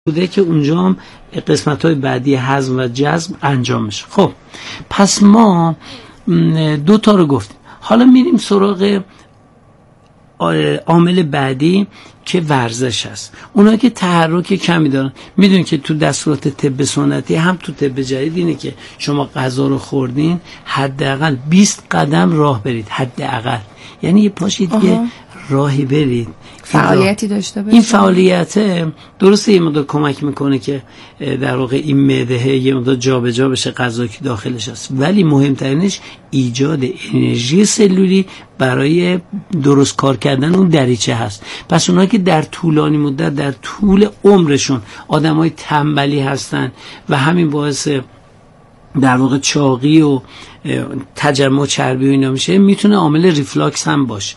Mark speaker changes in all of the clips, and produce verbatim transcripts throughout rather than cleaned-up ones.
Speaker 1: بوده که اونجا هم قسمت‌های بعدی هضم و جذب انجام میشه. خب پس ما دو تا رو گفتیم، حالا میریم سراغ عامل بعدی که ورزش هست. اونایی که تحرک کمی دارن، میدونید که تو دستورات طب سنتی هم تو طب جدید اینه که شما غذا رو خوردین حداقل بیست قدم راه برید، حداقل، یعنی یه پاشید آها. یه راهی برید،
Speaker 2: فعالیتی داشته باشید.
Speaker 1: این فعالیت درسته یه مقدار کمک میکنه که در واقع این معده یه مقدار جابجا بشه غذا که داخلش هست، ولی مهمترینش ایجاد انرژی سلولی برای درست کار کردن اون دریچه هست. پس اونایی که در طولانی مدت در طول عمرشون آدمای تنبلی هستن و همین باعث در واقع چاقی و تجمع چربی و اینا میشه، میتونه عامل ریفلاکس هم باشه.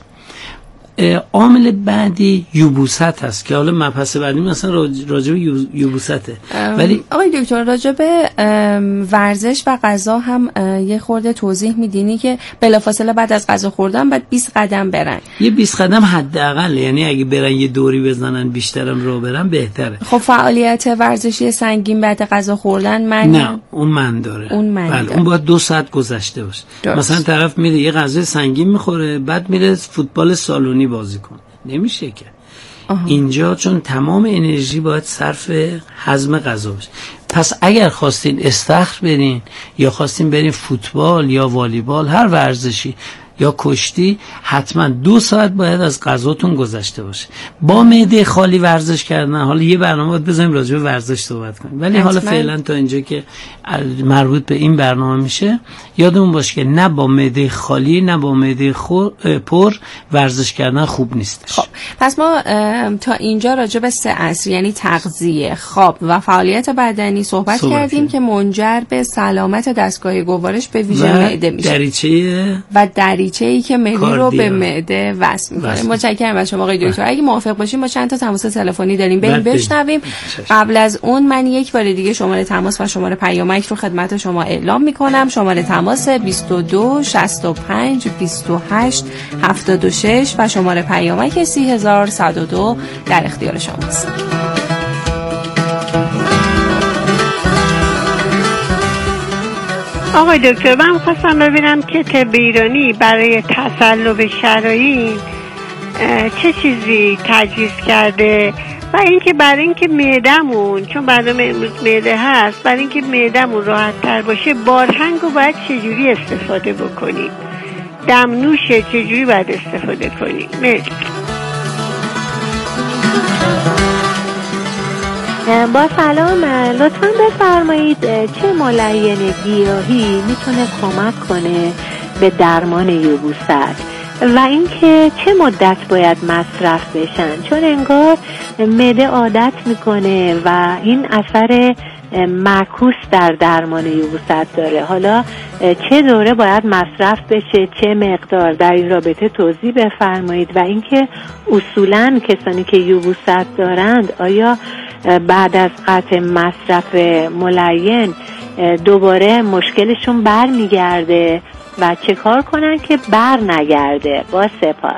Speaker 1: عامل بعدی یبوست هست که حالا مبحث بعدی مثلا راجع به یبوسته. ولی
Speaker 2: آقای دکتر راجع به ورزش و غذا هم یه خورده توضیح میدینی که بلافاصله بعد از غذا خوردن بعد بیست قدم برن.
Speaker 1: یه بیست قدم حداقل، یعنی اگه برن یه دوری بزنن بیشترم راه برن بهتره.
Speaker 2: خب فعالیت ورزشی سنگین بعد غذا خوردن من
Speaker 1: نه اون من داره.
Speaker 2: اون من
Speaker 1: بله
Speaker 2: داره.
Speaker 1: اون باید دو ساعت گذشته باشه. درست. مثلا طرف میره یه غذای سنگین میخوره بعد میره فوتبال سالونی بازی کن، نمیشه که. آها. اینجا چون تمام انرژی باید صرف هضم غذا بشه. پس اگر خواستین استخر برین یا خواستین برین فوتبال یا والیبال، هر ورزشی یا کشتی، حتما دو ساعت باید از غذاتون گذشته باشه. با معده خالی ورزش کردن، حالا یه برنامه باید بذاریم راجع به ورزش صحبت کنیم، ولی حالا فعلا تا اینجا که مربوط به این برنامه میشه، یادمون باشه که نه با معده خالی نه با معده پر ورزش کردن خوب نیستش.
Speaker 2: خب پس ما تا اینجا راجع به سه اصل، یعنی تغذیه، خواب و فعالیت بدنی صحبت, صحبت کردیم که منجر به سلامت دستگاه گوارش به ویژه معده میشه.
Speaker 1: دریچه
Speaker 2: و دریچه‌ای که معده رو به معده وصل می‌کنه. متشکرم از شما آقای دکتر. اگه موافق باشیم ما چند تا تماس تلفنی داریم، بریم بشنویم. قبل از اون من یک بار دیگه شماره تماس و شماره پیامک رو خدمت شما اعلام می‌کنم. شماره تماس بیست و دو شصت و پنج بیست و هشت هفتاد و شش و شماره پیامک سی هزار و صد و دو در اختیار شماست.
Speaker 3: آقای دکتر من خواستم ببینم که طب ایرانی برای تسلب شرایین چه چیزی تجویز کرده و اینکه برای اینکه معدمون، چون برنامه امروز معده هست، برای اینکه معدمون راحت تر باشه بارهنگ رو باید چجوری استفاده بکنیم، دمنوش چجوری باید استفاده کنیم. مرسی.
Speaker 4: با سلام، لطفاً بفرمایید چه ملین گیاهی میتونه کمک کنه به درمان یبوست و اینکه چه مدت باید مصرف بشن، چون انگار معده عادت میکنه و این اثر معکوس در درمان یبوست داره. حالا چه دوره باید مصرف بشه، چه مقدار، در این رابطه توضیح بفرمایید و اینکه اصولاً کسانی که یبوست دارند آیا بعد از قطع مصرف ملین دوباره مشکلشون بر میگرده و چه کار کنن که بر نگرده؟ با سپاس.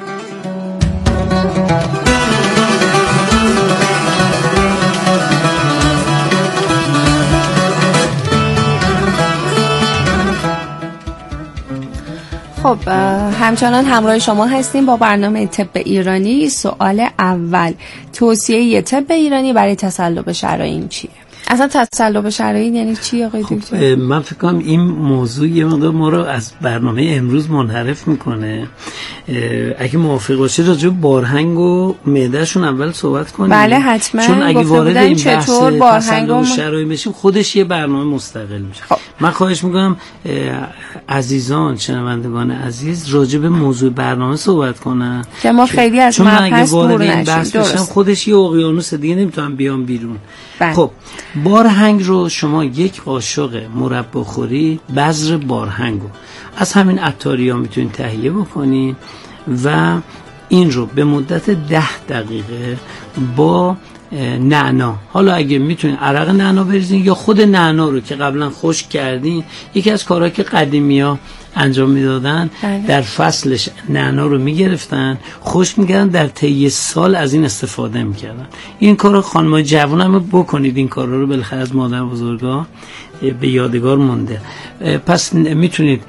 Speaker 2: خب همچنان همراه شما هستیم با برنامه طب ایرانی. سوال اول، توصیه طب ایرانی برای تسلب شرایین چیه؟ اصلا تسلب شرایین یعنی چی آقای
Speaker 1: خب
Speaker 2: دکتر؟
Speaker 1: من فکر کنم این موضوع یه مقدار ما رو از برنامه امروز منحرف میکنه. اگه موافق باشید راجع به بارهنگ و معدهشون اول صحبت کنیم.
Speaker 2: بله حتما.
Speaker 1: چون اگه وارد این بحث
Speaker 2: تسلب
Speaker 1: و شرایین بشیم خودش یه برنامه مستقل میشه. خب. من خواهش میکنم عزیزان شنوندگان عزیز راجع به موضوع برنامه صحبت کنن
Speaker 2: که ما خیلی از مبحث دور
Speaker 1: نشیم. خودش یه اقیانوس دیگه نمیتونم بیام بیرون.
Speaker 2: بله.
Speaker 1: خب بارهنگ رو شما یک قاشق مربا خوری بذر بارهنگ رو از همین عطاریا میتونید تهیه بکنید و این رو به مدت ده دقیقه با نعنا، حالا اگه میتونید عرق نعنا بریزین یا خود نعنا رو که قبلا خشک کردین، یکی از کارهایی که قدیمی‌ها انجام میدادن در فصلش نعنا رو میگرفتن خوش میگردن در طی سال از این استفاده میکردن. این کارو خانمای جوان هم بکنید، این کارا رو بالاخره از مادر بزرگا به یادگار مونده. پس میتونید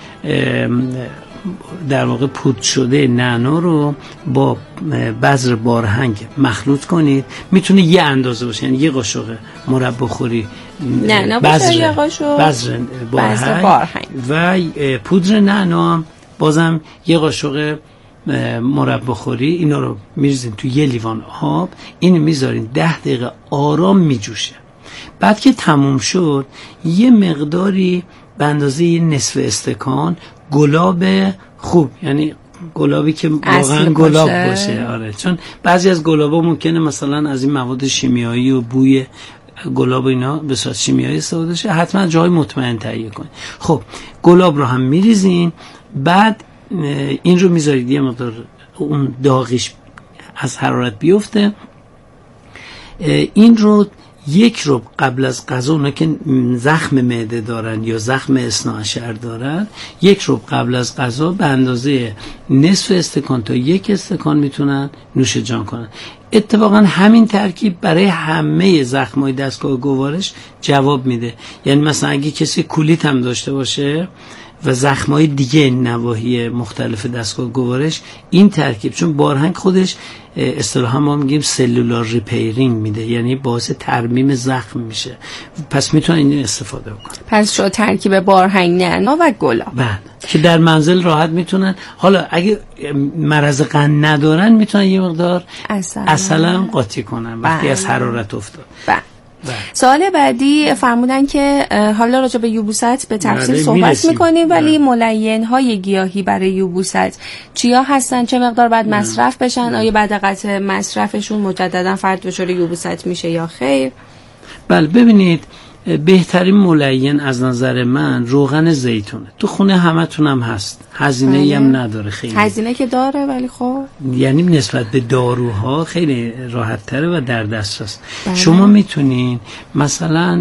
Speaker 1: در واقع پودر شده نعنا رو با بذر بارهنگ مخلوط کنید. میتونه یه اندازه باشه، یعنی یه قاشق مربا خوری
Speaker 2: نعنا باشه، یه قاشق
Speaker 1: بذر بارهنگ, بارهنگ و پودر نعنا هم بازم یه قاشق مربا خوری. اینا رو میریزین تو یه لیوان آب، اینو میذارین ده دقیقه آرام میجوشه. بعد که تموم شد یه مقداری به اندازه یه نصف استکان گلاب خوب، یعنی گلابی که واقعا گلاب باشه. آره، چون بعضی از گلابا ممکنه مثلا از این مواد شیمیایی و بوی گلاب اینا به صورت شیمیایی استفاده شه، حتما جای مطمئن تهیه کنید. خب گلاب رو هم میریزین، بعد این رو میذارید یه مقدار اون داغش از حرارت بیفته. این رو یک ربع قبل از غذا، اونا که زخم معده دارن یا زخم اثنا عشر دارن، یک ربع قبل از غذا به اندازه نصف استکان تا یک استکان میتونن نوش جان کنن. اتفاقا همین ترکیب برای همه زخمای دستگاه گوارش جواب میده. یعنی مثلا اگه کسی کولیت هم داشته باشه و زخمای دیگه نواحی مختلف دستگاه گوارش، این ترکیب، چون بارهنگ خودش اصطلاحا ما میگیم سلولار ریپیرینگ میده، یعنی باعث ترمیم زخم میشه، پس میتونن اینو استفاده بکنن.
Speaker 2: پس شو ترکیب بارهنگ، نعنا و گلاب،
Speaker 1: بله، که در منزل راحت میتونن. حالا اگه مرض قند ندارن میتونن یه مقدار عسل هم قاطی کنن وقتی بله. از حرارت افتاد.
Speaker 2: بله. بله. سوال بعدی فرمودن که حالا راجع به یبوست به تفصیل بله. صحبت میکنیم، ولی ملین های گیاهی برای یبوست چیا هستن؟ چه مقدار باید مصرف بشن؟ آیا بعد قطع مصرفشون مجددا فرد دچار یبوست میشه یا خیر؟
Speaker 1: بله، ببینید بهترین ملین از نظر من روغن زیتونه. تو خونه همتون هم هست، هزینه ای هم نداره خیلی.
Speaker 2: هزینه که داره ولی خب
Speaker 1: یعنی نسبت به داروها خیلی راحت تره و در دسترس. شما میتونین مثلا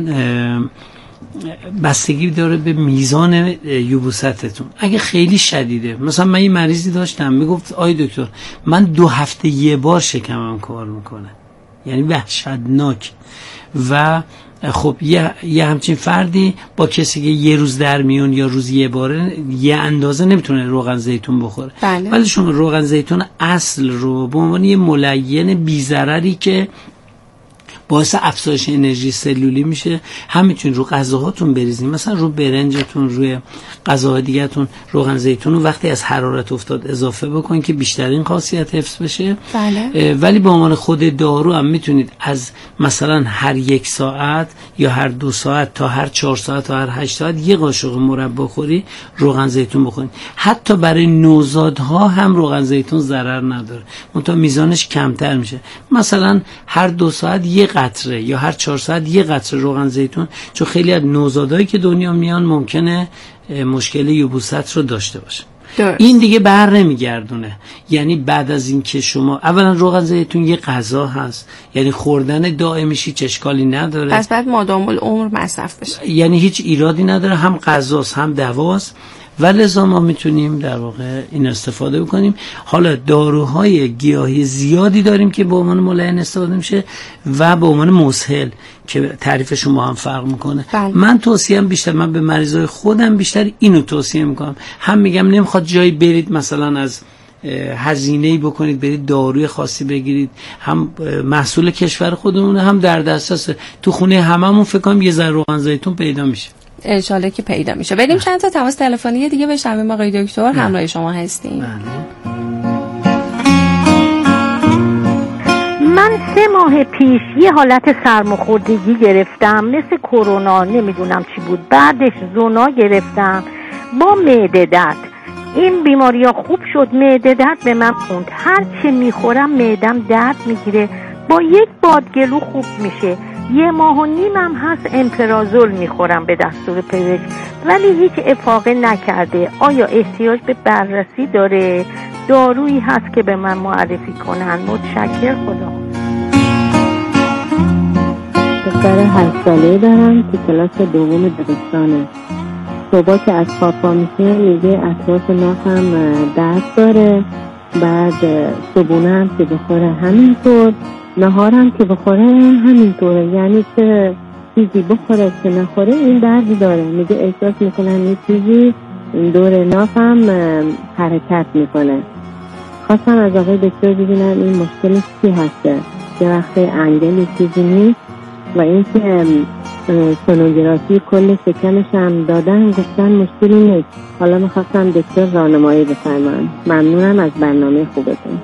Speaker 1: بستگی داره به میزان یبوستتون. اگه خیلی شدیده، مثلا من یه مریضی داشتم میگفت آی دکتر من دو هفته یه بار شکمم کار میکنه، یعنی وحشتناک. و خب یه, یه همچین فردی با کسی که یه روز در میون یا روز یه باره یه اندازه نمیتونه روغن زیتون بخوره.
Speaker 2: بله.
Speaker 1: ولی شما روغن زیتون اصل رو به عنوان یه ملین بی‌ضرری که باعث افزایش انرژی سلولی میشه، هم میتونید رو غذاهاتون بریزین، مثلا رو برنجتون، روی غذاهای دیگه‌تون روغن زیتون رو وقتی از حرارت افتاد اضافه بکنید که بیشترین خاصیت حفظ بشه.
Speaker 2: بله.
Speaker 1: ولی به عنوان خود دارو هم میتونید از مثلا هر یک ساعت یا هر دو ساعت تا هر چهار ساعت تا هر هشت ساعت یه قاشق مربا خوری روغن زیتون بخورید. حتی برای نوزادها هم روغن زیتون ضرر نداره، منتها میزانش کمتر میشه. مثلا هر دو ساعت یه قطره یا هر چهار ساعت یه قطره روغن زیتون، چون خیلی از نوزادایی که دنیا میان ممکنه مشکل یبوست رو داشته باشه. درست. این دیگه بر نمیگردونه. یعنی بعد از این که شما اولا روغن زیتون یه غذا هست، یعنی خوردن دائمیش هیچ اشکالی نداره،
Speaker 2: پس بعد مادام العمر مصرف بشه،
Speaker 1: یعنی هیچ ایرادی نداره، هم غذاست هم دواست و لذا ما میتونیم در واقع این استفاده بکنیم. حالا داروهای گیاهی زیادی داریم که به عنوان ملین استفاده میشه و به عنوان مسهل که تعریف شما هم فرق میکنه.
Speaker 2: بله.
Speaker 1: من توصیهم بیشتر، من به مریضای خودم بیشتر اینو توصیه میکنم. هم میگم نمیخواد جایی برید مثلا از هزینه‌ای بکنید برید داروی خاصی بگیرید، هم محصول کشور خودمونه هم در دسترس، تو خونه هممون فکر کنم یه ذره روغن زیتون پیدا میشه.
Speaker 2: انشالله که پیدا میشه. بریم چند تا تماس تلفنی دیگه بشنویم. آقای دکتر همراه شما هستیم.
Speaker 4: من سه ماه پیش یه حالت سرماخوردگی گرفتم مثل کرونا، نمیدونم چی بود، بعدش زونا گرفتم با معده درد. این بیماری ها خوب شد، معده درد به من خوند، هر چه میخورم معدم درد میگیره، با یک بادگلو خوب میشه. یه ماه و نیمم هست امپرازول میخورم به دستور پزشک ولی هیچ افاقه نکرده. آیا احتیاج به بررسی داره؟ دارویی هست که به من معرفی کنن؟ متشکر. خدا.
Speaker 5: دختر هشت ساله دارم که کلاس دوم دبستانه.
Speaker 4: صبح که از خواب پا میشه میگه اطراف نافم درد داره، بعد صبحونه هم که بخوره همینطور، نهارم که بخوره همینطوره، یعنی که چیزی بخوره که نخوره این دردی داره. میگه احساس میکنم یه چیزی دور نافم حرکت میکنه. خواستم از آقای دکتر ببینم این مشکلی چی هسته، یه وقتی انگل چیزی نیست و این که سونوگرافی کل شکمش هم دادن گفتن مشکلی نیست. حالا میخواستم دکتر راهنمایی بفرمایند. ممنونم از برنامه خوبتون.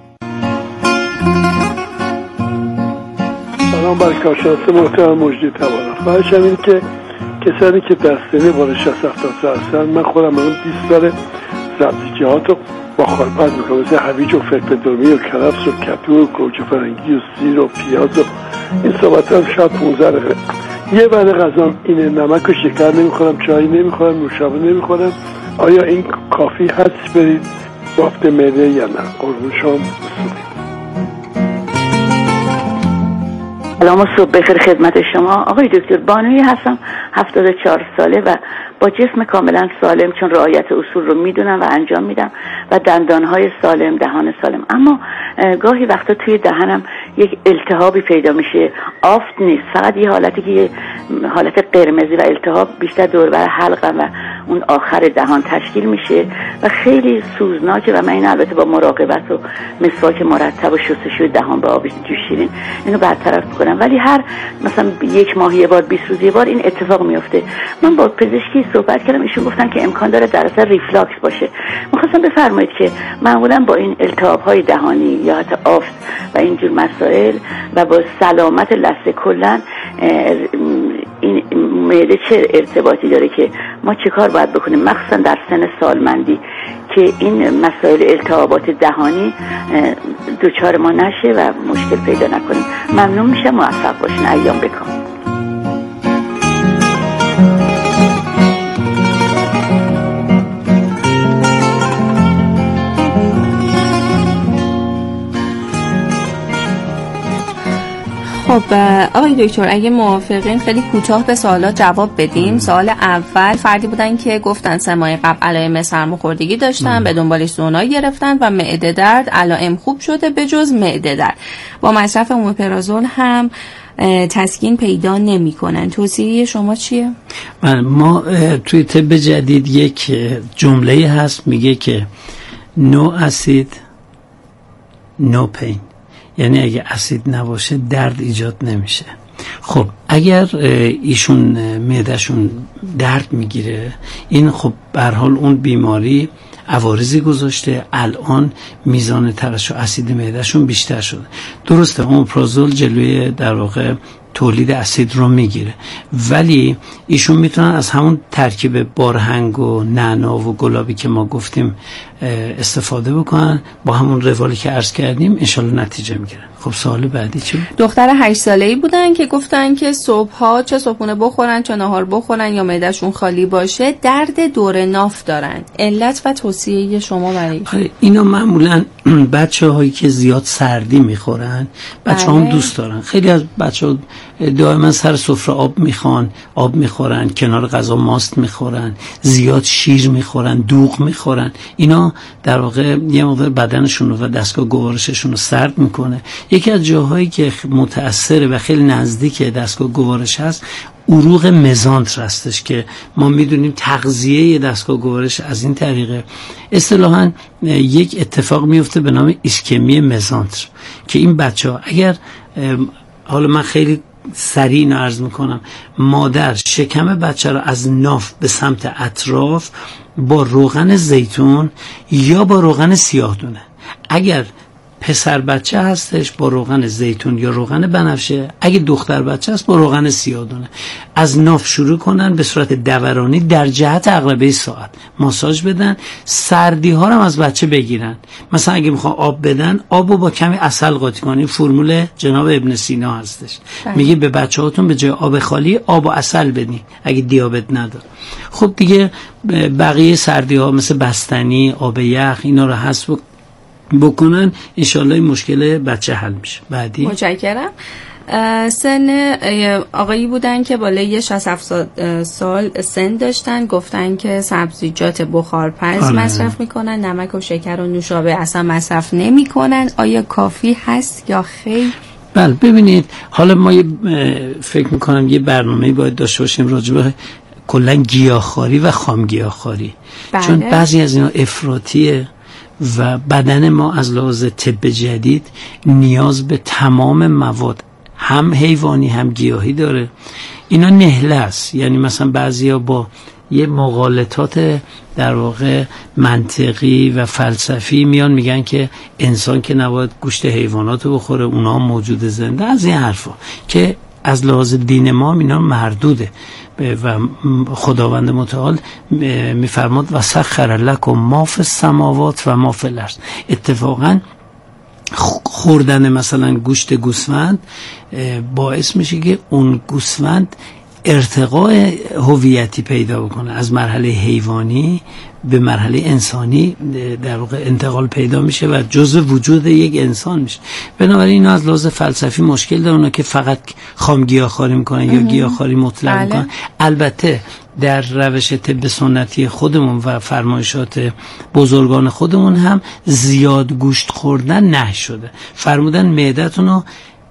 Speaker 5: سلام بر کارشناس محترم مجدی توانا. خواهشم این که کسانی که در سن بالای شصت هفتاد سال هستن، من خودم من بیست سال سبزیجات رو با خالپز میکنم، مثل هویج و فلفل درمی و کرفس و کتو و گوجه فرنگی و سیر و پیاز و این صحبت هم شاید پونزده دقیقه. یه وعده غذام اینه، نمک و شکر نمیخورم، چای نمیخورم، نوشابه نمیخورم. آیا این کافی هست برید بافت معده یا نه؟ قربون شما.
Speaker 6: سلام و صبح بخیر خدمت شما. آقای دکتر، بانوی هستم، هفتاد و چهار ساله و با جسم کاملا سالم، چون رعایت اصول رو میدونم و انجام میدم و دندانهای سالم، دهان سالم، اما گاهی وقتا توی دهنم یک التهابی پیدا میشه. آفت نیست، فقط یه حالتی که یه حالت قرمزی و التهاب بیشتر دور بر حلقم و اون آخر دهان تشکیل میشه و خیلی سوزناکه و من این البته با مراقبت و مسواک مرتب و شستشوی دهان با آب جوشیرین اینو برطرف میکنم، ولی هر مثلا یک ماه یه بار، بیست روز یه بار این اتفاق میفته. من با پزشکی صحبت کردم، ایشون گفتن که امکان داره در اثر ریفلاکس باشه. می‌خواستم بفرمایید که معمولا با این التهاب‌های دهانی یا حتی آفت و اینجور مسائل و با سلامت لثه کلا این معده چه ارتباطی داره که ما چه کار باید بکنیم، مخصوصا در سن سالمندی، که این مسائل التهابات دهانی دوچار ما نشه و مشکل پیدا نکنیم. ممنون میشم، موفق باشین، ایام بکن.
Speaker 2: خب آقای دکتر، اگه موافقین خیلی کوتاه به سوالات جواب بدیم. سوال اول، فردی بودن که گفتن سه ماه قبل علائم سرماخوردگی داشتن، به دنبالش سونای گرفتن و معده درد علائم خوب شده به جز معده درد. با مصرف اومپرازول هم تسکین پیدا نمی کنن. توصیه شما چیه؟
Speaker 1: من ما توی طب جدید یک جمله هست میگه که نو اسید نو پین، یعنی اگه اسید نباشه درد ایجاد نمیشه. خب اگر ایشون معدهشون درد میگیره، این خب به هر حال اون بیماری عوارضی گذاشته، الان میزان ترشح اسید معدهشون بیشتر شده. درسته اومپرازول جلوی در واقع تولید اسید رو میگیره، ولی ایشون میتونن از همون ترکیب بارهنگ و نعنا و گلابی که ما گفتیم استفاده بکنن، با همون روالی که عرض کردیم انشالله نتیجه میگیرن. خب سوال بعدی چی بود؟
Speaker 2: دختر هشت ساله‌ای بودن که گفتن که صبح‌ها چه صبحونه بخورن چه نهار بخورن یا معدهشون خالی باشه درد دور ناف دارن. علت و توصیه شما برای
Speaker 1: اینا معمولا بچه‌هایی که زیاد سردی میخورن، بچه‌ها هم دوست دارن. خیلی از بچه‌ها دائما سر سفره آب میخوان، آب میخورن، کنار غذا ماست میخورن، زیاد شیر میخورن، دوغ میخورن. اینا در واقع یه مقدار بدنشون رو و دستگاه گوارششون رو سرد میکنه. یکی از جاهایی که متأثره و خیلی نزدیک دستگاه گوارش هست عروق مزانتر هستش که ما میدونیم تغذیه دستگاه گوارش از این طریقه. اصطلاحاً یک اتفاق میفته به نام ایسکمی مزانتر که این بچه‌ها اگر، حالا من خیلی سریع اینو عرض میکنم، مادر شکم بچه رو از ناف به سمت اطراف با روغن زیتون یا با روغن سیاه دونه، اگر پسر بچه هستش با روغن زیتون یا روغن بنفشه، اگه دختر بچه هست با روغن سیاه‌دونه، از ناف شروع کنن به صورت دورانی در جهت عقربه ساعت ماساژ بدن. سردی ها رو از بچه بگیرن، مثلا اگه میخوان آب بدن، آبو با کمی عسل قاطی کنین. فرمول جناب ابن سینا هستش، میگه به بچه هاتون به جای آب خالی آب و عسل بدین اگه دیابت نداره. خب دیگه بقیه سردی ها مثل بستنی، آب یخ، اینا رو حذف بکنن، انشالله این مشکل بچه حل میشه. بعدی
Speaker 2: متشکرم. سن آقایی بودن که بالای شصت هفتاد سال سن داشتن، گفتن که سبزیجات بخارپز مصرف میکنن، نمک و شکر و نوشابه اصلا مصرف نمیکنن. آیا کافی هست یا خیر؟
Speaker 1: بله ببینید، حالا ما فکر میکنم یه برنامه باید داشته باشیم راجع به کلا گیاهخواری و خامگیاهخواری، چون بعضی از اینا افراطیه و بدن ما از لحاظ طب جدید نیاز به تمام مواد هم حیوانی هم گیاهی داره. اینا نهله است، یعنی مثلا بعضیا با یه مغالطات در واقع منطقی و فلسفی میان میگن که انسان که نباید گوشت حیواناتو بخوره، اونا هم موجود زنده، از این حرفا که از لحاظ دین ما اینا مردوده و خداوند متعال میفرماد و سخر لکم ما فی السماوات و ما فی الارض. اتفاقا خوردن مثلا گوشت گوسفند باعث میشه که اون گوسفند ارتقاء هویتی پیدا بکنه، از مرحله حیوانی به مرحله انسانی در واقع انتقال پیدا میشه و جزء وجود یک انسان میشه. بنابراین اینا از لحاظ فلسفی مشکل داره، اونا که فقط خام گیاهخواری میکنن یا گیاهخواری مطلق بله. میکنن. البته در روش طب سنتی خودمون و فرمایشات بزرگان خودمون هم زیاد گوشت خوردن نه شده، فرمودن معدتون رو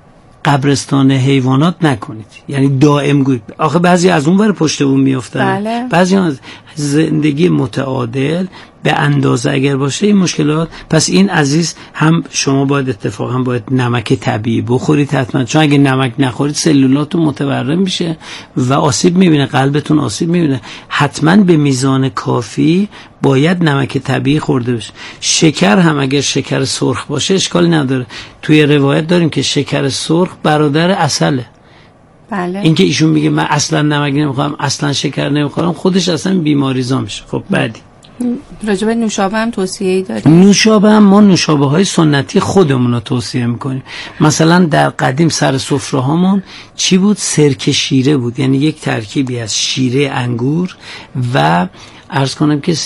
Speaker 1: قبرستان حیوانات نکنید، یعنی دائم گوید. آخه بعضی از اون ور پشت بوم میافتن بله. بعضی از زندگی متعادل به اندازه اگر باشه این مشکلات. پس این عزیز هم شما باید اتفاقا باید نمک طبیعی بخورید حتما، چون اگه نمک نخورید سلولاتون متورم میشه و آسیب میبینه، قلبتون آسیب میبینه. حتما به میزان کافی باید نمک طبیعی خورده بشه. شکر هم اگر شکر سرخ باشه اشکالی نداره. توی روایت داریم که شکر سرخ برادر عسله.
Speaker 2: بله.
Speaker 1: اینکه ایشون میگه من اصلا نمک نمیخورم، اصلا شکر نمیخورم، خودش اصلا بیماریزا میشه. خب بعدی
Speaker 2: راجع به نوشابه هم توصیه‌ای داریم؟
Speaker 1: نوشابه هم ما نوشابه های سنتی خودمون رو توصیه میکنیم. مثلا در قدیم سر سفره هامون چی بود؟ سرکه شیره بود، یعنی یک ترکیبی از شیره انگور و عرض کنم که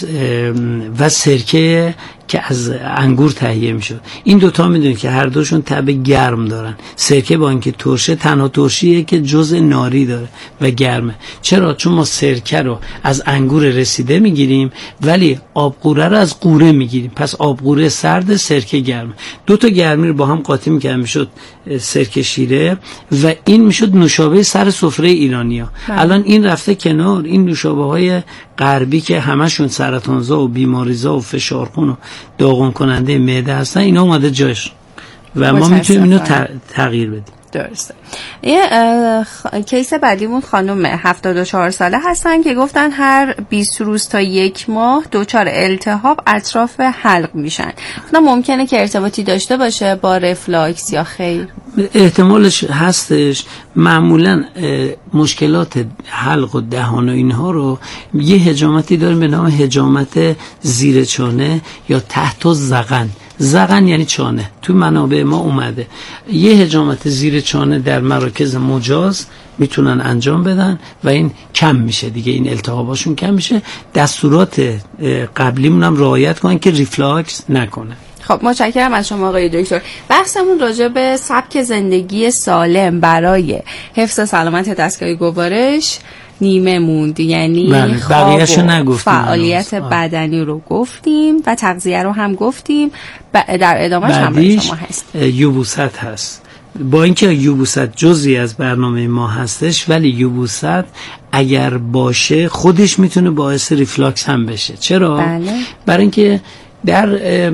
Speaker 1: و سرکه که از انگور تهیه میشد. این دوتا میدونید که هر دوشون طعم گرم دارن. سرکه با اینکه ترشه تنها ترشیه که جزء ناری داره و گرمه. چرا؟ چون ما سرکه رو از انگور رسیده میگیریم ولی آب قوره رو از قوره میگیریم. پس آب قوره سرد، سرکه گرم. دو تا گرمی رو با هم قاطی میکنن میشد سرکه شیره و این میشد نوشابه سر سفره ایرانیا. الان این رفته کنار. این نوشابه های غربی که همشون سرطانزا و بیماریزا و فشارخون و داغون کننده معده هستن، اینا اومده جاش و ما میتونیم اینو تغییر بدیم.
Speaker 2: درسته. یه خ... کیس بعدیمون خانم هفتاد و چهار ساله هستن که گفتن هر بیست روز تا یک ماه دچار التهاب اطراف حلق میشن. نه ممکنه که ارتباطی داشته باشه با رفلاکس یا خیر؟
Speaker 1: احتمالش هستش. معمولا مشکلات حلق و دهان و اینها رو یه حجامتی داریم به نام حجامت زیر چانه یا تحت الذقن. ذقن یعنی چانه، تو منابع ما اومده. یه حجامت زیر چانه در مراکز مجاز میتونن انجام بدن و این کم میشه دیگه، این التهاباشون کم میشه. دستورات قبلیمون هم رعایت کنن که ریفلاکس نکنه.
Speaker 2: خب متشکرم از شما آقای دکتر. بحثمون راجع به سبک زندگی سالم برای حفظ سلامت دستگاه گوارش نیمه موند، یعنی
Speaker 1: بله،
Speaker 2: خواب و
Speaker 1: فعالیت
Speaker 2: بدنی رو گفتیم و تغذیه رو هم گفتیم. در ادامهش هم برای شما هست.
Speaker 1: یبوست هست. با اینکه یبوست جزئی از برنامه ما هستش ولی یبوست اگر باشه خودش میتونه باعث ریفلاکس هم بشه. چرا؟
Speaker 2: بله.
Speaker 1: برای اینکه در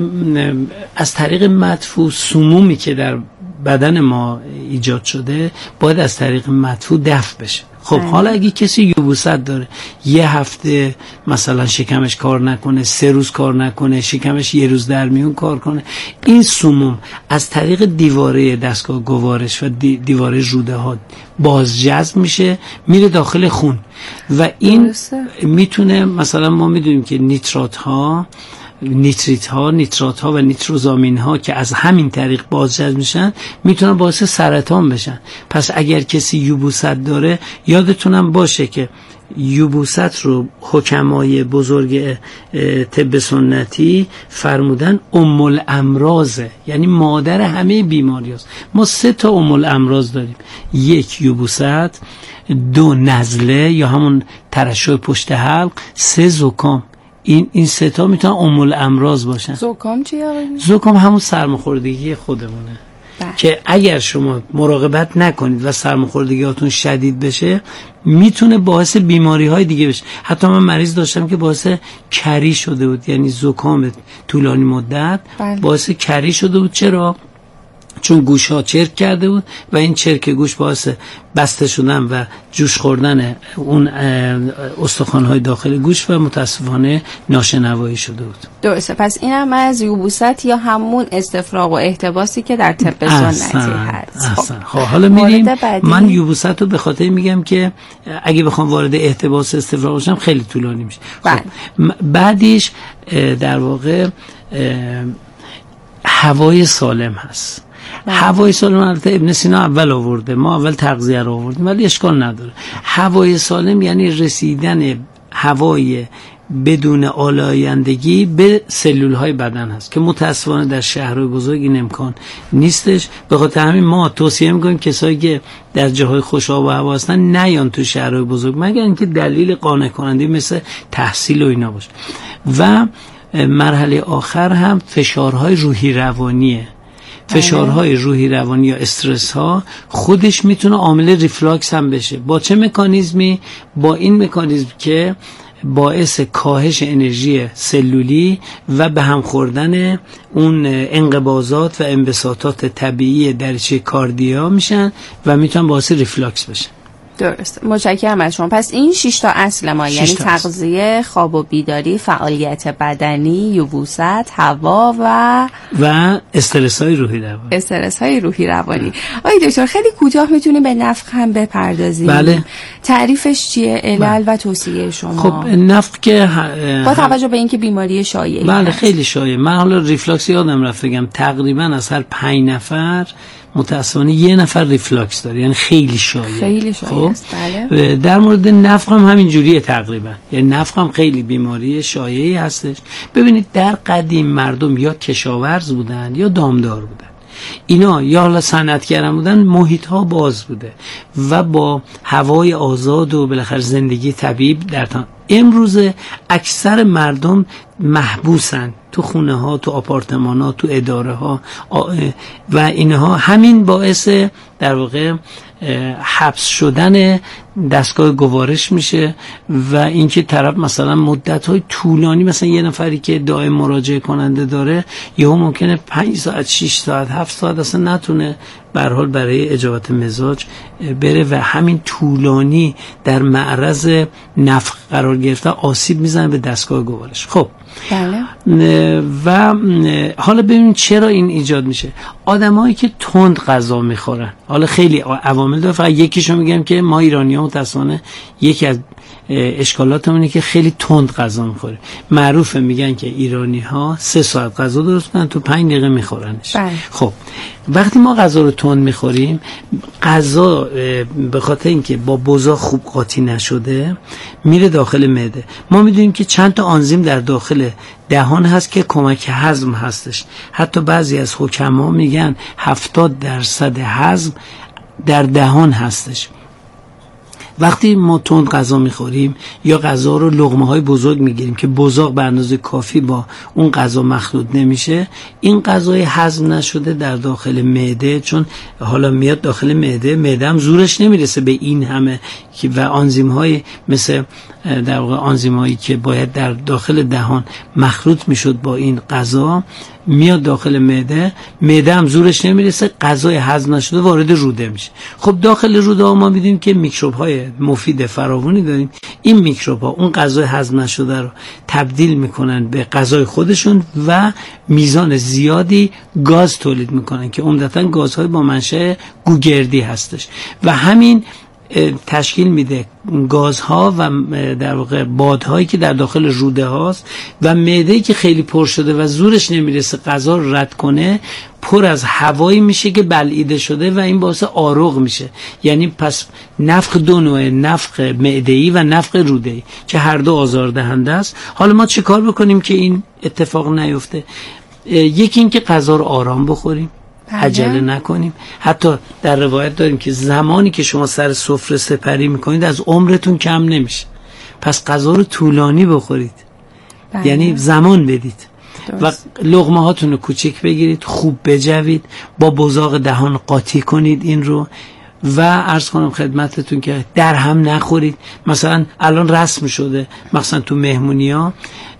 Speaker 1: از طریق مدفوع سمومی که در بدن ما ایجاد شده باید از طریق مدفوع دفع بشه. خب حالا اگه کسی یبوست داره، یه هفته مثلا شکمش کار نکنه، سه روز کار نکنه، شکمش یه روز در میون کار کنه، این سموم از طریق دیواره دستگاه گوارش و دیواره روده ها بازجذب میشه، میره داخل خون و این میتونه، مثلا ما میدونیم که نیترات ها نیتریت ها، نیترات ها و نیتروزامین ها که از همین طریق بازجذب میشن میتونن باعث سرطان بشن. پس اگر کسی یبوست داره یادتونم باشه که یبوست رو حکمای بزرگ طب سنتی فرمودن ام الامراضه، یعنی مادر همه بیماری هست. ما سه تا ام الامراض داریم، یک یبوست، دو نزله یا همون ترشح پشت حلق، سه زکام. این این سه تا میتونن ام الامراض باشن.
Speaker 2: زکام چیه آقای؟
Speaker 1: زکام همون سرماخوردگی خودمونه بله. که اگر شما مراقبت نکنید و سرماخوردگیاتون شدید بشه میتونه باعث بیماری های دیگه بشه. حتی من مریض داشتم که باعث کری شده بود، یعنی زکام طولانی مدت بله. باعث کری شده بود. چرا؟ چون گوش ها چرک کرده بود و این چرک گوش باعث بسته شدن و جوش خوردن اون استخوان های داخل گوش و متاسفانه ناشنوایی شده بود.
Speaker 2: درسته. پس این هم از یبوست یا همون استفراغ و احتباسی که در طب سنتی هست.
Speaker 1: خب حالا میریم. من یبوست رو به خاطر میگم که اگه بخوام وارد احتباس استفراغ بشم خیلی طولانی میشه. خب بعدش در واقع هوای سالم هست. هوای سالم البته ابن سینا اول آورده، ما اول تغذیه رو آوردیم ولی اشکال نداره. هوای سالم یعنی رسیدن هوای بدون آلایندگی به سلول های بدن هست که متاسفانه در شهرهای بزرگ این امکان نیستش. به خاطر همین ما توصیه میکنیم کسایی که در جاهای خوش آب و هوا هستن نیان تو شهرهای بزرگ مگر اینکه دلیل قانع کننده مثل تحصیل و اینا باشه. و مرحله آخر هم فشارهای روحی روانیه. فشارهای روحی روانی یا استرس ها خودش میتونه عامل ریفلاکس هم بشه. با چه مکانیزمی؟ با این مکانیزم که باعث کاهش انرژی سلولی و به هم خوردن اون انقباضات و انبساطات طبیعی دریچه کاردیا میشن و میتونن باعث ریفلاکس بشن.
Speaker 2: درست. متشکرم از شما. پس این شش تا اصل ما یعنی تغذیه، خواب و بیداری، فعالیت بدنی، یبوست، هوا و
Speaker 1: و استرس های روحی روانی.
Speaker 2: استرس های روحی روانی. آقای دکتر خیلی کوتاه میتونیم به نفخ هم بپردازیم؟
Speaker 1: بله.
Speaker 2: تعریفش چیه؟ علل و توصیه شما؟
Speaker 1: خب نفخ که
Speaker 2: با توجه به اینکه بیماری شایعی
Speaker 1: بله خیلی شایع. من حالا ریفلاکس یادم رفت بگم تقریبا از هر پنج نفر متاسفانه یه نفر ریفلاکس داره، یعنی خیلی شایع.
Speaker 2: خیلی شایع است.
Speaker 1: بله. در مورد نفخ هم همین جوریه تقریبا، یعنی نفخ هم خیلی بیماری شایعی هستش. ببینید در قدیم مردم یا کشاورز بودن یا دامدار بودن، اینا یا حالا صنعتگر بودن، محیط ها باز بوده و با هوای آزاد و بالاخره زندگی طبیعی در تا امروز اکثر مردم محبوسن تو خونه ها، تو آپارتمان ها، تو اداره ها و اینها. همین باعث در واقع حبس شدن دستگاه گوارش میشه و اینکه طرف مثلا مدت‌های طولانی، مثلا یه نفری که دائم مراجعه کننده داره یهو ممکنه پنج ساعت، شش ساعت، هفت ساعت اصلا نتونه به هر حال برای اجابت مزاج بره و همین طولانی در معرض نفخ قرار گرفته آسیب میزنه به دستگاه گوارش. خب
Speaker 2: بله.
Speaker 1: و حالا ببینید چرا این ایجاد میشه. آدمایی که تند غذا میخورن، حالا خیلی عوامل داره، فقط یکیشو میگم که ما ایرانی‌ها متأسفانه یکی از اشکالاتمونه که خیلی تند غذا میخوریم. معروفه میگن که ایرانی‌ها سه ساعت غذا درست کنن تو پنج دقیقه میخورنش.
Speaker 2: بله.
Speaker 1: خب وقتی ما غذا رو تند میخوریم، غذا به خاطر اینکه با بزاق خوب قاطی نشده میره داخل معده. ما میدونیم که چند تا آنزیم در داخل دهان هست که کمک هضم هستش. حتی بعضی از حکما میگن هفتاد درصد هضم در دهان هستش. وقتی ما تند غذا میخوریم یا غذا رو لقمه های بزرگ میگیریم که بزاق به اندازه کافی با اون غذا مخلوط نمیشه، این غذای هضم نشده در داخل معده، چون حالا میاد داخل معده، معده هم زورش نمیرسه به این همه و آنزیم های مثل در واقع آنزیم هایی که باید در داخل دهان مخلوط میشد با این غذا میاد داخل معده، معده هم زورش نمیرسه، غذای هضم نشده وارد روده میشه. خب داخل روده ها ما میدونیم که میکروب های مفید فراوانی داریم. این میکروب ها اون غذای هضم نشده رو تبدیل میکنن به غذای خودشون و میزان زیادی گاز تولید میکنن که عمدتاً گازهای با منشأ گوگردی هستش و همین تشکیل میده گازها و در واقع بادهایی که در داخل روده هاست و معده‌ای که خیلی پر شده و زورش نمیرسه غذا رو رد کنه پر از هوایی میشه که بلعیده شده و این باعث آروغ میشه. یعنی پس نفخ دو نوعه، نفخ معده‌ای و نفخ روده‌ای که هر دو آزاردهنده است. حالا ما چه کار بکنیم که این اتفاق نیفته؟ یکی این که غذا رو آرام بخوریم، عجله نکنیم. حتی در روایت داریم که زمانی که شما سر سفره سپری میکنید از عمرتون کم نمیشه، پس غذا رو طولانی بخورید. بله. یعنی زمان بدید درست. و لقمه هاتون رو کوچک بگیرید، خوب بجوید، با بزاق دهان قاطی کنید این رو و عرض کنم خدمتتون که در هم نخورید. مثلا الان رسم شده مثلا تو مهمونی ها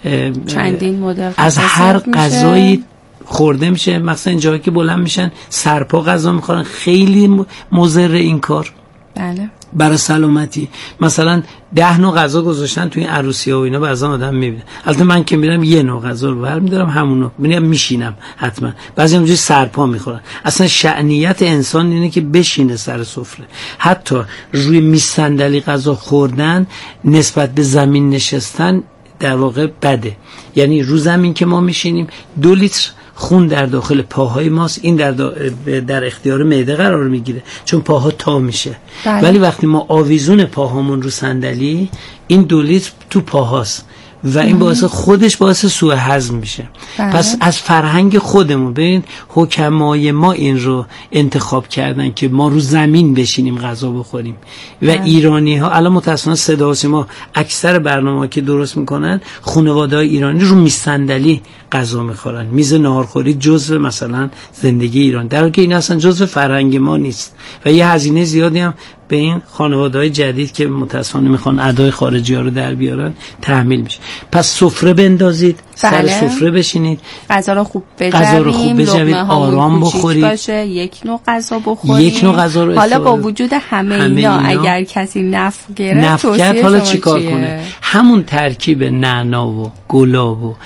Speaker 2: چندین مدل
Speaker 1: از هر غذایی خورده میشه، مثلا این جایی که بلند میشن سرپا غذا میخورن، خیلی مضر این کار.
Speaker 2: بله.
Speaker 1: برای سلامتی. مثلا ده نوع غذا گذاشتن توی عروسی ها و اینا، بعضا آدم میبینه. البته من که میرم یه نوع غذا رو برمیدارم همونو میرم میشینم حتما. بعضی همونجوری سرپا میخورن. اصلا شأنیت انسان اینه که بشینه سر سفره. حتی روی میز صندلی غذا خوردن نسبت به زمین نشستن در واقع بده. یعنی رو زمین که ما میشینیم دو لیتر خون در داخل پاهای ماست، این در, در اختیار معده قرار میگیره چون پاها تا میشه. بله. ولی وقتی ما آویزون پاهامون رو صندلی، این دو لیتر تو پاهاست و این باعث خودش باعث سوء هضم میشه. بله. پس از فرهنگ خودمون ببین حکمای ما این رو انتخاب کردن که ما رو زمین بشینیم غذا بخوریم و بله. ایرانی ها الان متأسفانه صدا و سیما اکثر برنامه‌ها که درست میکنن خانواده‌های ایرانی رو میز صندلی غذا میخورن. میز ناهارخوری جزء مثلا زندگی ایران، در حالی که این اصلا جزء فرهنگ ما نیست و یه هزینه زیادی هم به این خانواده‌های جدید که متأسفانه میخوان ادای خارجی‌ها رو در بیارن تحمیل میشه. پس سفره بندازید، سر بله. سفره بشینید،
Speaker 2: غذا رو خوب بجوید،
Speaker 1: غذا رو خوب بجوید، آرام بخورید،
Speaker 2: باشه. یک نوع غذا بخورید،
Speaker 1: یک نوع غذا رو
Speaker 2: حالا با وجود همه, همه اینا, اینا اگر کسی نفخ گرفت
Speaker 1: نفخ کرد حالا چیکار کنه؟ همون ترکیب نعنا و گلاب و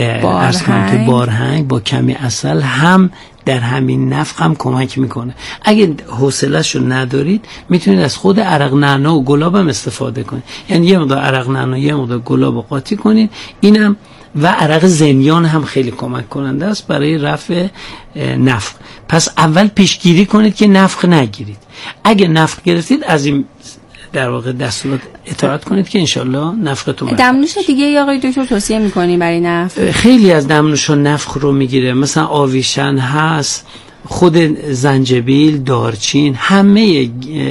Speaker 1: ارسمان که بارهنگ با کمی عسل هم در همین نفخ هم کمک میکنه. اگه حوصله‌شو ندارید میتونید از خود عرق نعنا و گلاب هم استفاده کنید. یعنی یه مقدار عرق نعنا یه مقدار گلاب رو قاطی کنید، اینم و عرق زنیان هم خیلی کمک کننده است برای رفع نفخ. پس اول پیشگیری کنید که نفخ نگیرید. اگه نفخ گرفتید از این در واقع دستورات اطاعت کنید که انشالله نفختون برد.
Speaker 2: دمنوش دیگه یا آقای دکتر توصیه میکنیم برای نفخ؟
Speaker 1: خیلی از دمنوش‌ها نفخ رو میگیره، مثلا آویشن هست، خود زنجبیل، دارچین، همه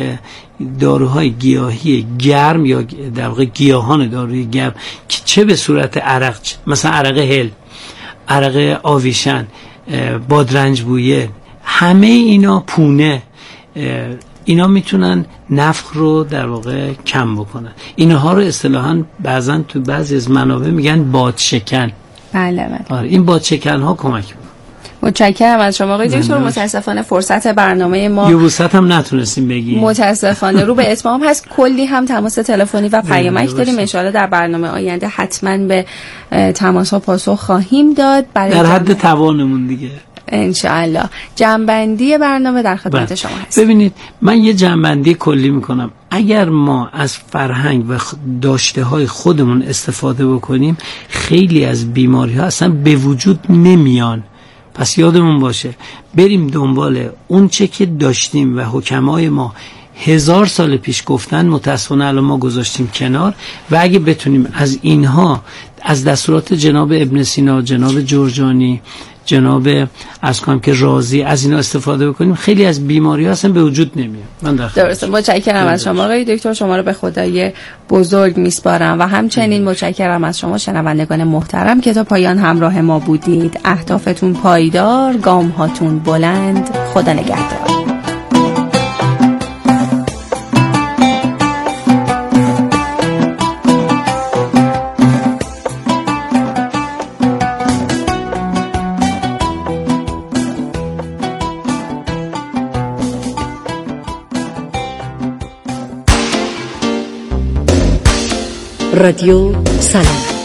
Speaker 1: داروهای گیاهی گرم یا در واقع گیاهان داروی گرم که چه به صورت عرق، مثلا عرق هل، عرق آویشن، بادرنج بویه، همه اینا، پونه، اینا میتونن نفخ رو در واقع کم بکنن. اینها رو اصطلاحاً بعضا تو بعضی از منابع میگن بادشکن.
Speaker 2: بله بله.
Speaker 1: آره این بادشکن ها کمک میکنن.
Speaker 2: متشکرم از شما آقای دکتر. متاسفانه فرصت برنامه ما
Speaker 1: یوبوست هم نتونستیم بگیم،
Speaker 2: متاسفانه رو به اتمام هست. کلی هم تماس تلفنی و پیامک داریم، ان شاءالله در برنامه آینده حتما به تماس ها پاسخ خواهیم داد برای
Speaker 1: در حد توانمون دیگه
Speaker 2: انشاءالله. جنبندی برنامه در خدمت شما هست.
Speaker 1: ببینید من یه جنبندی کلی میکنم. اگر ما از فرهنگ و داشته های خودمون استفاده بکنیم خیلی از بیماری ها اصلا به وجود نمیان. پس یادمون باشه بریم دنبال اون چه که داشتیم و حکمای ما هزار سال پیش گفتن، متاسفانه الان ما گذاشتیم کنار و اگه بتونیم از اینها، از دستورات جناب ابن سینا، جناب جرجانی، جناب از کنم که رازی، از اینا استفاده بکنیم خیلی از بیماری ها اصلا به وجود نمیاد. من
Speaker 2: درسته. متشکرم از شما آقای دکتر. شما رو به خدای بزرگ میسپارم و همچنین متشکرم از شما شنوندگان محترم که تا پایان همراه ما بودید. اهدافتون پایدار، گام هاتون بلند. خدا نگهدار.
Speaker 7: رادیو سلامت.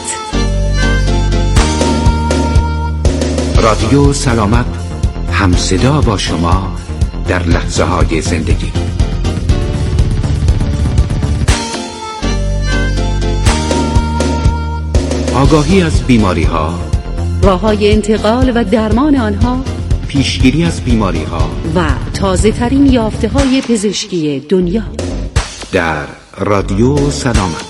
Speaker 7: رادیو سلامت همصدا با شما در لحظه های زندگی.
Speaker 8: آگاهی از بیماری ها،
Speaker 7: راه‌های انتقال و درمان آنها،
Speaker 8: پیشگیری از بیماری ها
Speaker 7: و تازه ترین یافته های پزشکی دنیا
Speaker 8: در رادیو سلامت.